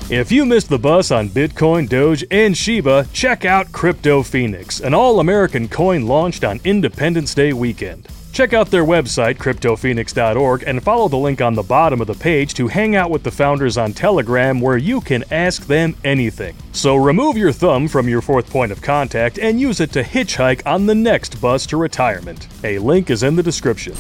If you missed the bus on Bitcoin, Doge, and Shiba, check out Crypto Phoenix, an all-American coin launched on Independence Day weekend. Check out their website, cryptophoenix.org, and follow the link on the bottom of the page to hang out with the founders on Telegram, where you can ask them anything. So remove your thumb from your fourth point of contact and use it to hitchhike on the next bus to retirement. A link is in the description.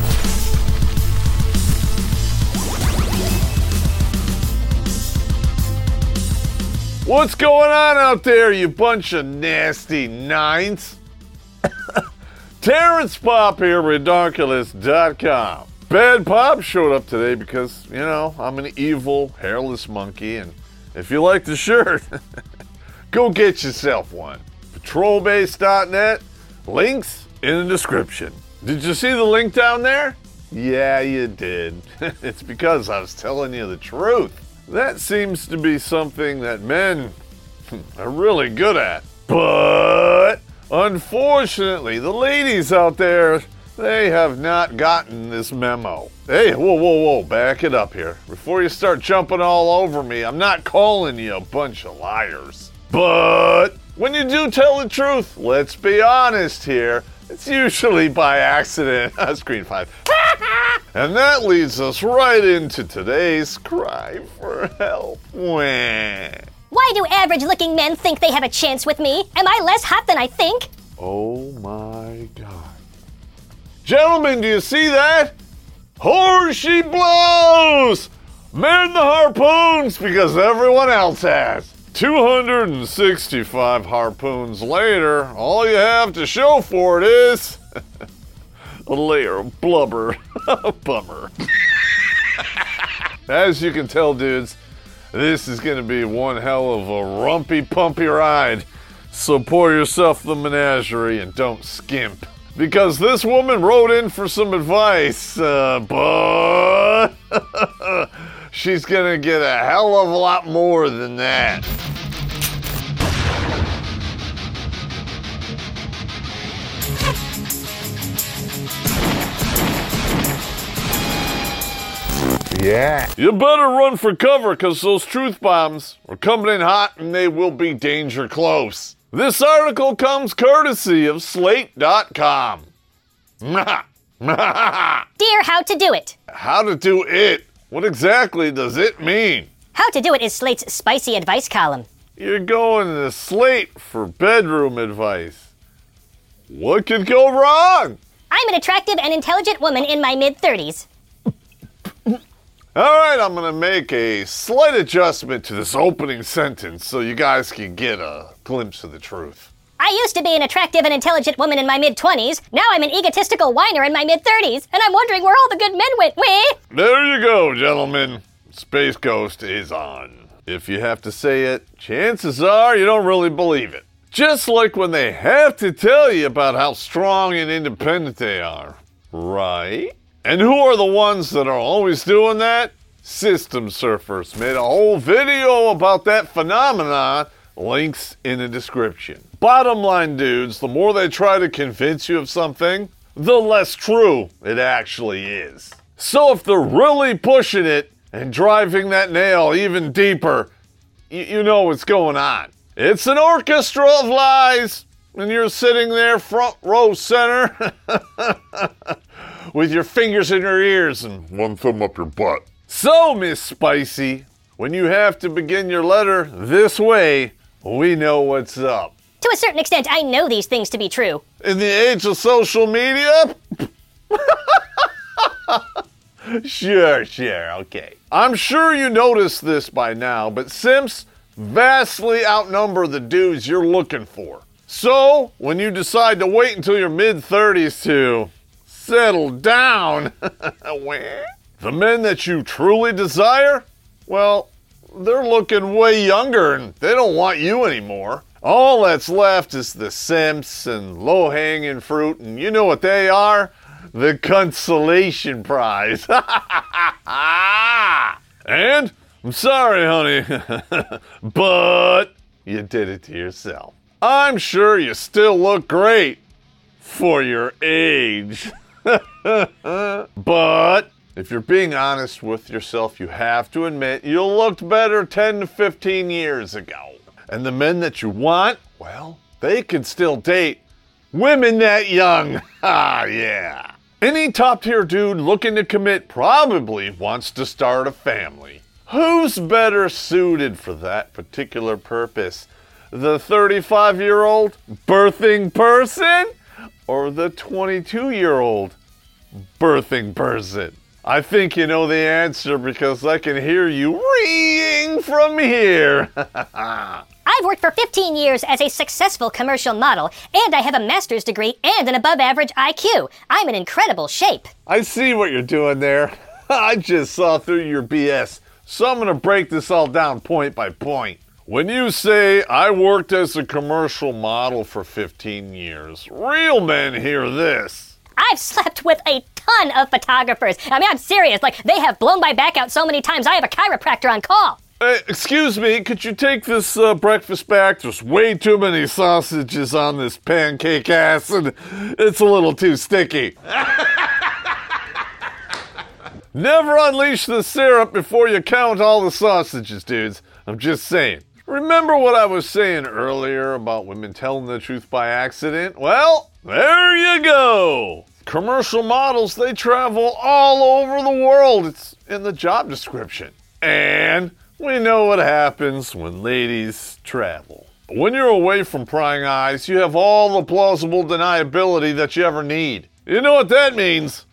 What's going on out there, you bunch of nasty nines? Terrence Pop here, Redonkulous.com. Bad Pop showed up today because, I'm an evil, hairless monkey, and if you like the shirt, go get yourself one. Patrolbase.net, links in the description. Did you see the link down there? Yeah, you did. It's because I was telling you the truth. That seems to be something that men are really good at. But unfortunately, the ladies out there, they have not gotten this memo. Hey, whoa, back it up here. Before you start jumping all over me, I'm not calling you a bunch of liars. But when you do tell the truth, let's be honest here, it's usually by accident. Screen 5. And that leads us right into today's cry for help. Wah. Why do average-looking men think they have a chance with me? Am I less hot than I think? Oh my God. Gentlemen, do you see that? Whore she blows! Man the harpoons because everyone else has. 265 harpoons later, all you have to show for it is a layer of blubber. Bummer. As you can tell, dudes, this is going to be one hell of a rumpy-pumpy ride. So pour yourself the menagerie and don't skimp. Because this woman wrote in for some advice, but she's going to get a hell of a lot more than that. Yeah. You better run for cover because those truth bombs are coming in hot and they will be danger close. This article comes courtesy of Slate.com. Dear How to Do It. How to do it? What exactly does it mean? How to Do It is Slate's spicy advice column. You're going to Slate for bedroom advice. What could go wrong? I'm an attractive and intelligent woman in my mid-30s. All right, I'm going to make a slight adjustment to this opening sentence so you guys can get a glimpse of the truth. I used to be an attractive and intelligent woman in my mid-20s. Now I'm an egotistical whiner in my mid-30s, and I'm wondering where all the good men went. Weh? There you go, gentlemen. Space Ghost is on. If you have to say it, chances are you don't really believe it. Just like when they have to tell you about how strong and independent they are. Right? And who are the ones that are always doing that? System Surfers made a whole video about that phenomenon. Links in the description. Bottom line, dudes, the more they try to convince you of something, the less true it actually is. So if they're really pushing it and driving that nail even deeper, you know what's going on. It's an orchestra of lies, and you're sitting there front row center with your fingers in your ears and one thumb up your butt. So, Miss Spicy, when you have to begin your letter this way, we know what's up. To a certain extent, I know these things to be true. In the age of social media? Sure, okay. I'm sure you noticed this by now, but simps vastly outnumber the dudes you're looking for. So, when you decide to wait until your mid-30s to settle down, the men that you truly desire, well, they're looking way younger and they don't want you anymore. All that's left is the simps and low-hanging fruit, and you know what they are? The consolation prize. And, I'm sorry, honey, but you did it to yourself. I'm sure you still look great for your age. But if you're being honest with yourself, you have to admit you looked better 10 to 15 years ago. And the men that you want, well, they can still date women that young. Ah, yeah. Any top-tier dude looking to commit probably wants to start a family. Who's better suited for that particular purpose? The 35-year-old birthing person or the 22-year-old birthing person? I think you know the answer because I can hear you ringing from here. I've worked for 15 years as a successful commercial model, and I have a master's degree and an above-average IQ. I'm in incredible shape. I see what you're doing there. I just saw through your BS, so I'm going to break this all down point by point. When you say, I worked as a commercial model for 15 years, real men hear this. I've slept with a ton of photographers. I mean, I'm serious. Like, they have blown my back out so many times, I have a chiropractor on call. Excuse me, could you take this breakfast back? There's way too many sausages on this pancake ass, and it's a little too sticky. Never unleash the syrup before you count all the sausages, dudes. I'm just saying. Remember what I was saying earlier about women telling the truth by accident? Well, there you go. Commercial models, they travel all over the world. It's in the job description. And we know what happens when ladies travel. When you're away from prying eyes, you have all the plausible deniability that you ever need. You know what that means?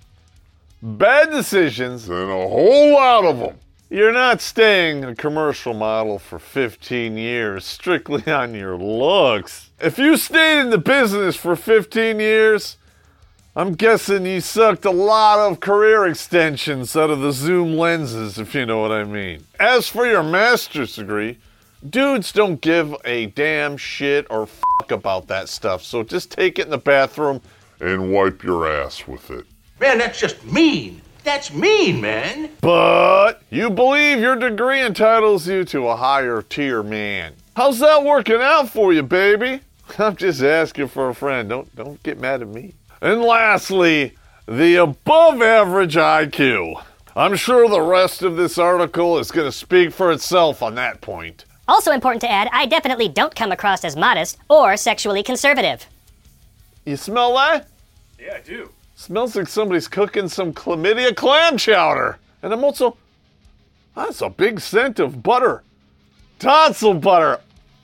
Bad decisions, and a whole lot of them. You're not staying a commercial model for 15 years strictly on your looks. If you stayed in the business for 15 years, I'm guessing you sucked a lot of career extensions out of the zoom lenses, if you know what I mean. As for your master's degree, dudes don't give a damn shit or fuck about that stuff, so just take it in the bathroom and wipe your ass with it. Man, that's just mean. That's mean, man. But you believe your degree entitles you to a higher tier man. How's that working out for you, baby? I'm just asking for a friend. Don't get mad at me. And lastly, the above average IQ. I'm sure the rest of this article is going to speak for itself on that point. Also important to add, I definitely don't come across as modest or sexually conservative. You smell that? Yeah, I do. Smells like somebody's cooking some chlamydia clam chowder. And I'm also, that's a big scent of butter. Tonsil butter.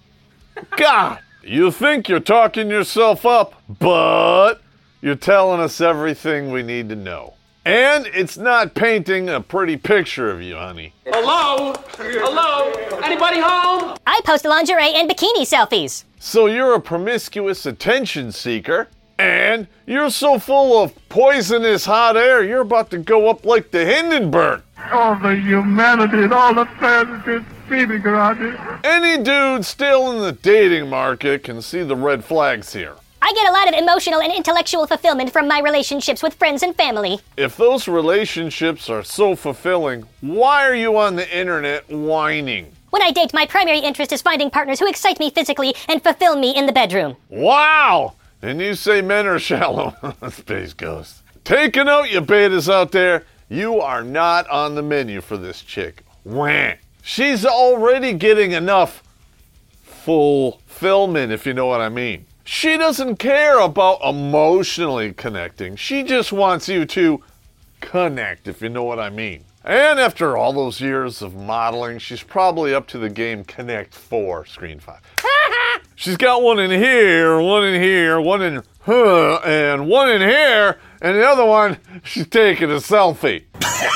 God, you think you're talking yourself up, but you're telling us everything we need to know. And it's not painting a pretty picture of you, honey. Hello? Hello? Anybody home? I post lingerie and bikini selfies. So you're a promiscuous attention seeker, and you're so full of poisonous hot air, you're about to go up like the Hindenburg. All the humanity and all the fantasy feeling around it. Any dude still in the dating market can see the red flags here. I get a lot of emotional and intellectual fulfillment from my relationships with friends and family. If those relationships are so fulfilling, why are you on the internet whining? When I date, my primary interest is finding partners who excite me physically and fulfill me in the bedroom. Wow! And you say men are shallow. Space Ghost. Take a note, you betas out there. You are not on the menu for this chick. Wah. She's already getting enough fulfillment, if you know what I mean. She doesn't care about emotionally connecting. She just wants you to connect, if you know what I mean. And after all those years of modeling, she's probably up to the game Connect 4, Screen 5. She's got one in here, one in here, one in her, and one in here, and the other one, she's taking a selfie.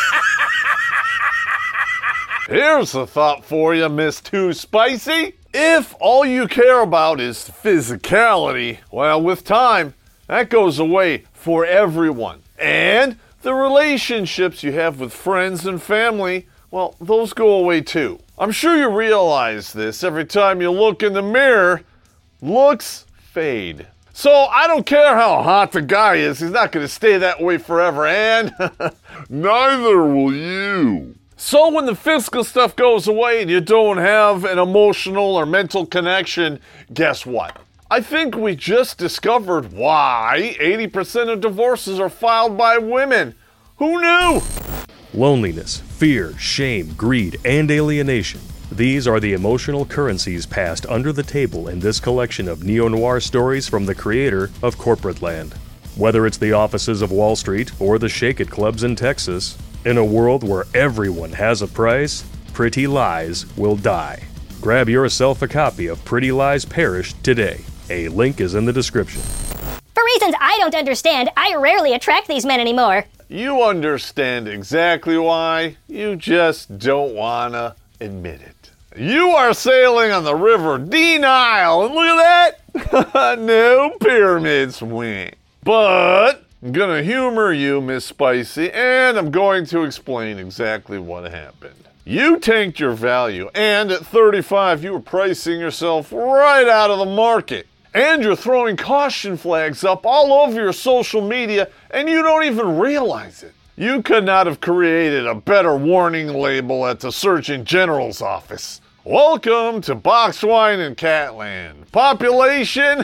Here's a thought for you, Miss Too Spicy. If all you care about is physicality, well, with time, that goes away for everyone. And the relationships you have with friends and family, well, those go away too. I'm sure you realize this every time you look in the mirror, looks fade. So I don't care how hot the guy is, he's not going to stay that way forever, and neither will you. So when the physical stuff goes away and you don't have an emotional or mental connection, guess what? I think we just discovered why 80% of divorces are filed by women. Who knew? Loneliness, fear, shame, greed, and alienation. These are the emotional currencies passed under the table in this collection of neo-noir stories from the creator of Corporate Land. Whether it's the offices of Wall Street or the Shake It clubs in Texas, in a world where everyone has a price, Pretty Lies will die. Grab yourself a copy of Pretty Lies Perish today. A link is in the description. For reasons I don't understand, I rarely attract these men anymore. You understand exactly why. You just don't wanna admit it. You are sailing on the river Nile, and look at that! No pyramids went. But I'm gonna humor you, Miss Spicy, and I'm going to explain exactly what happened. You tanked your value, and at 35, you were pricing yourself right out of the market. And you're throwing caution flags up all over your social media, and you don't even realize it. You could not have created a better warning label at the Surgeon General's office. Welcome to Box Wine and Catland. Population?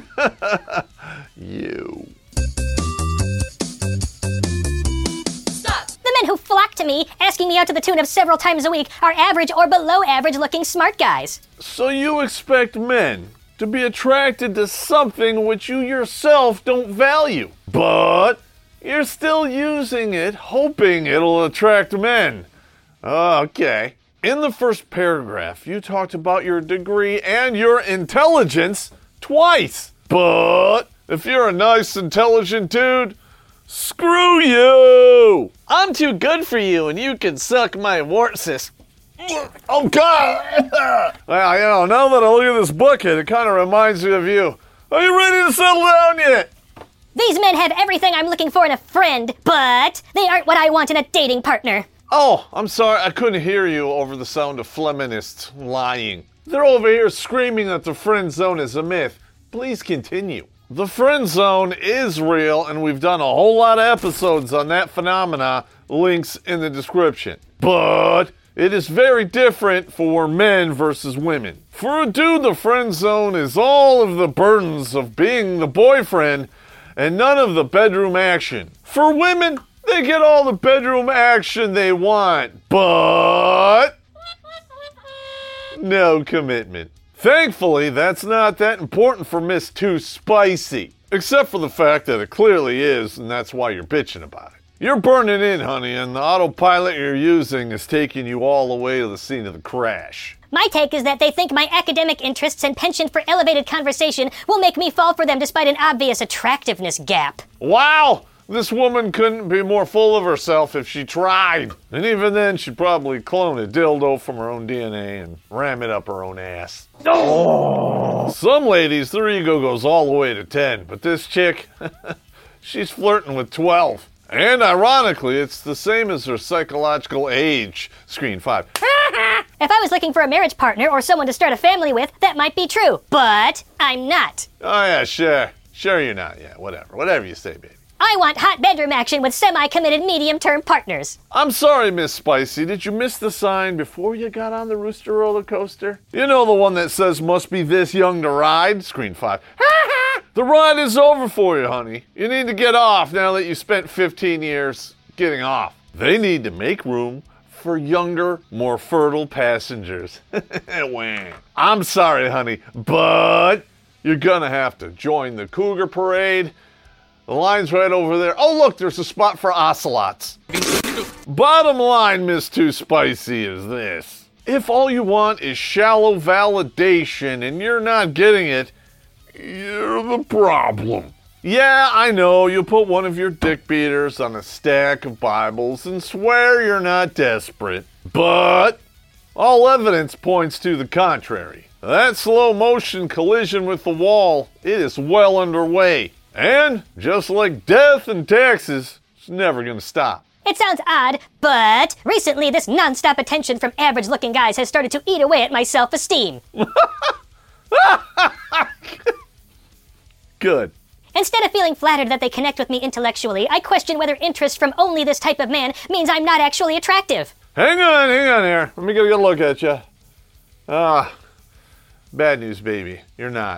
You. The men who flock to me, asking me out to the tune of several times a week, are average or below average looking smart guys. So you expect men to be attracted to something which you yourself don't value. But you're still using it, hoping it'll attract men. Okay. In the first paragraph, you talked about your degree and your intelligence twice. But if you're a nice, intelligent dude, screw you! I'm too good for you, and you can suck my wart cyst. Oh, God! Well, now that I look at this bucket, it kind of reminds me of you. Are you ready to settle down yet? These men have everything I'm looking for in a friend, but they aren't what I want in a dating partner. Oh, I'm sorry, I couldn't hear you over the sound of feminists lying. They're over here screaming that the friend zone is a myth. Please continue. The friend zone is real, and we've done a whole lot of episodes on that phenomena, links in the description. But it is very different for men versus women. For a dude, the friend zone is all of the burdens of being the boyfriend and none of the bedroom action. For women, they get all the bedroom action they want, but no commitment. Thankfully, that's not that important for Miss Too Spicy. Except for the fact that it clearly is, and that's why you're bitching about it. You're burning in, honey, and the autopilot you're using is taking you all the way to the scene of the crash. My take is that they think my academic interests and penchant for elevated conversation will make me fall for them despite an obvious attractiveness gap. Wow! This woman couldn't be more full of herself if she tried. And even then, she'd probably clone a dildo from her own DNA and ram it up her own ass. Oh. Some ladies, their ego goes all the way to 10, but this chick, she's flirting with 12. And ironically, it's the same as her psychological age. Screen 5. If I was looking for a marriage partner or someone to start a family with, that might be true, but I'm not. Oh yeah, sure. Sure you're not. Yeah, whatever. Whatever you say, baby. I want hot bedroom action with semi-committed medium-term partners. I'm sorry, Miss Spicy. Did you miss the sign before you got on the Rooster roller coaster? You know the one that says must be this young to ride? Screen 5. The ride is over for you, honey. You need to get off now that you spent 15 years getting off. They need to make room for younger, more fertile passengers. I'm sorry, honey, but you're gonna have to join the Cougar Parade. The line's right over there. Oh, look, there's a spot for ocelots. Bottom line, Miss Too Spicy, is this. If all you want is shallow validation and you're not getting it, you're the problem. Yeah, I know, you put one of your dick beaters on a stack of Bibles and swear you're not desperate. But all evidence points to the contrary. That slow motion collision with the wall, it is well underway. And, just like death and taxes, it's never gonna stop. It sounds odd, but recently this non-stop attention from average-looking guys has started to eat away at my self-esteem. Good. Instead of feeling flattered that they connect with me intellectually, I question whether interest from only this type of man means I'm not actually attractive. Hang on here. Let me get a good look at you. Bad news, baby. You're not.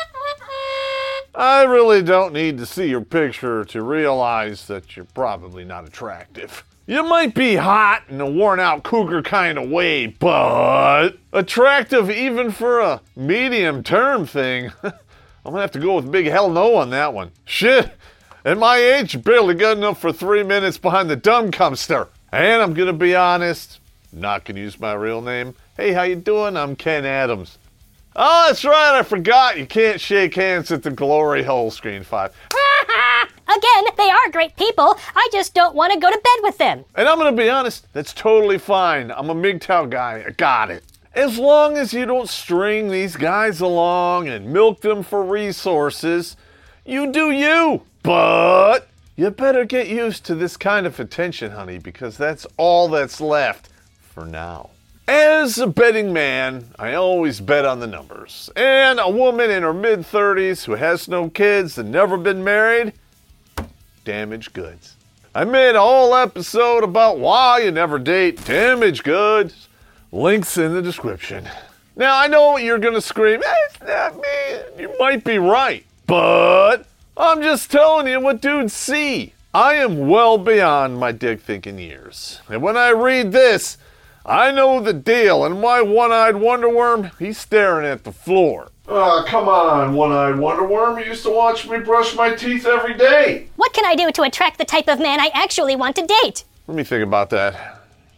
I really don't need to see your picture to realize that you're probably not attractive. You might be hot in a worn-out cougar kind of way, but attractive even for a medium-term thing. I'm gonna have to go with big hell no on that one. Shit, at my age, barely good enough for 3 minutes behind the dumb dumpster. And I'm gonna be honest, not gonna use my real name. Hey, how you doing? I'm Ken Adams. Oh, that's right, I forgot you can't shake hands at the glory hole, Screen 5. Again, they are great people. I just don't want to go to bed with them. And I'm gonna be honest, that's totally fine. I'm a MGTOW guy, I got it. As long as you don't string these guys along and milk them for resources, you do you. But you better get used to this kind of attention, honey, because that's all that's left for now. As a betting man, I always bet on the numbers. And a woman in her mid-30s who has no kids and never been married, damaged goods. I made a whole episode about why you never date damaged goods. Links in the description. Now, I know you're going to scream, it's not me. You might be right. But I'm just telling you what dudes see. I am well beyond my dick-thinking years. And when I read this, I know the deal. And my one-eyed wonderworm, he's staring at the floor. Come on, one-eyed wonderworm. You used to watch me brush my teeth every day. What can I do to attract the type of man I actually want to date? Let me think about that.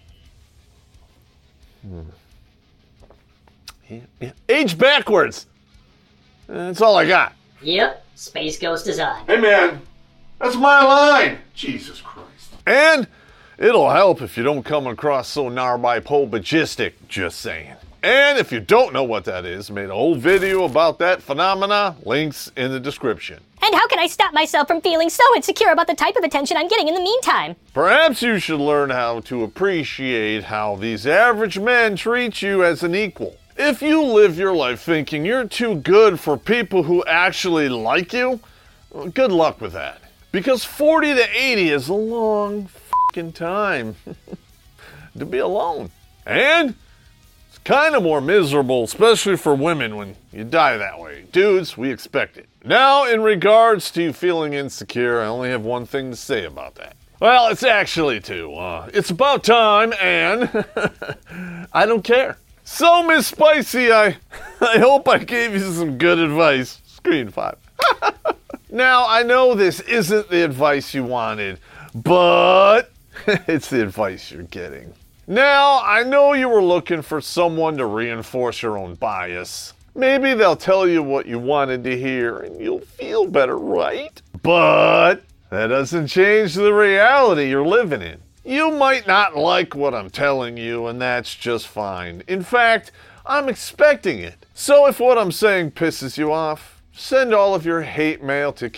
Yeah. Age backwards. That's all I got. Yep, Space Ghost is on. Hey, man. That's my line. Jesus Christ. And it'll help if you don't come across so narbipobagistic, just saying. And if you don't know what that is, made a whole video about that phenomena, links in the description. And how can I stop myself from feeling so insecure about the type of attention I'm getting in the meantime? Perhaps you should learn how to appreciate how these average men treat you as an equal. If you live your life thinking you're too good for people who actually like you, well, good luck with that. Because 40 to 80 is a long fucking time to be alone. And it's kind of more miserable, especially for women, when you die that way. Dudes, we expect it. Now, in regards to you feeling insecure, I only have one thing to say about that. Well, it's actually two. It's about time, and I don't care. So, Miss Spicy, I hope I gave you some good advice. Screen 5. Now, I know this isn't the advice you wanted, but it's the advice you're getting. Now, I know you were looking for someone to reinforce your own bias. Maybe they'll tell you what you wanted to hear and you'll feel better, right? But that doesn't change the reality you're living in. You might not like what I'm telling you, and that's just fine. In fact, I'm expecting it. So if what I'm saying pisses you off, send all of your hate mail to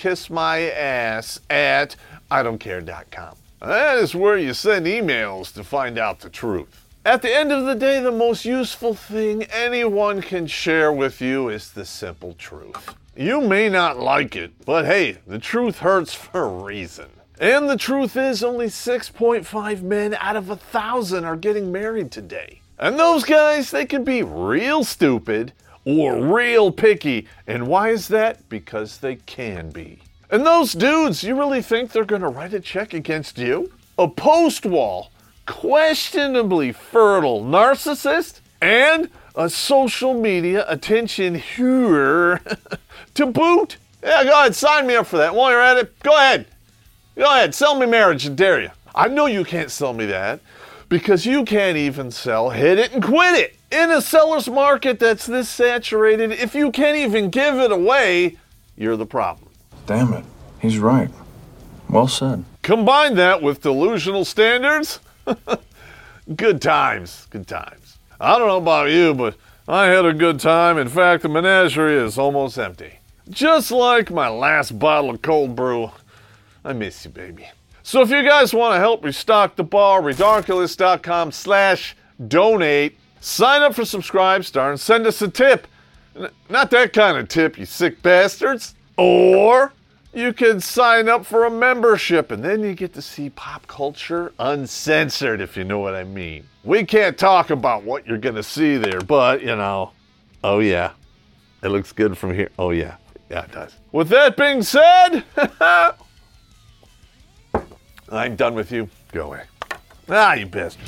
kissmyass@idon'tcare.com. That is where you send emails to find out the truth. At the end of the day, the most useful thing anyone can share with you is the simple truth. You may not like it, but hey, the truth hurts for a reason. And the truth is only 6.5 men out of 1,000 are getting married today. And those guys, they can be real stupid or real picky. And why is that? Because they can be. And those dudes, you really think they're going to write a check against you? A post-wall, questionably fertile narcissist and a social media attention whore to boot? Yeah, go ahead, sign me up for that. While you're at it, go ahead. Go ahead, sell me marriage, I dare you. I know you can't sell me that because you can't even sell hit it and quit it. In a seller's market that's this saturated, if you can't even give it away, you're the problem. Damn it, he's right. Well said. Combine that with delusional standards, good times, good times. I don't know about you, but I had a good time. In fact, the menagerie is almost empty. Just like my last bottle of cold brew. I miss you, baby. So if you guys want to help restock the bar, redonkulous.com/donate. Sign up for Subscribestar and send us a tip. Not that kind of tip, you sick bastards. Or you can sign up for a membership and then you get to see pop culture uncensored, if you know what I mean. We can't talk about what you're going to see there, but, you know, oh yeah, it looks good from here. Oh yeah, yeah it does. With that being said, I'm done with you. Go away. Ah, you bastard.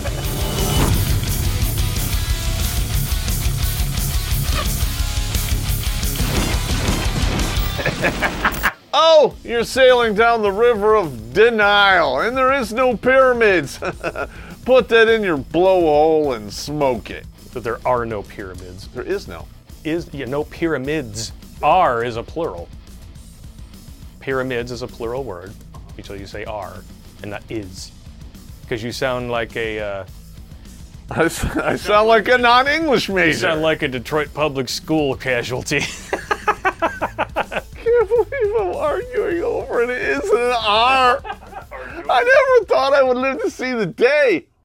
Oh, you're sailing down the river of denial, and there is no pyramids. Put that in your blowhole and smoke it. That there are no pyramids. There is no. No pyramids. Are is a plural. Pyramids is a plural word until you say are and not is. Because you sound like a... I sound like a non-English major. You sound like a Detroit public school casualty. I can't believe I'm arguing over it. It isn't an R. I never thought I would live to see the day.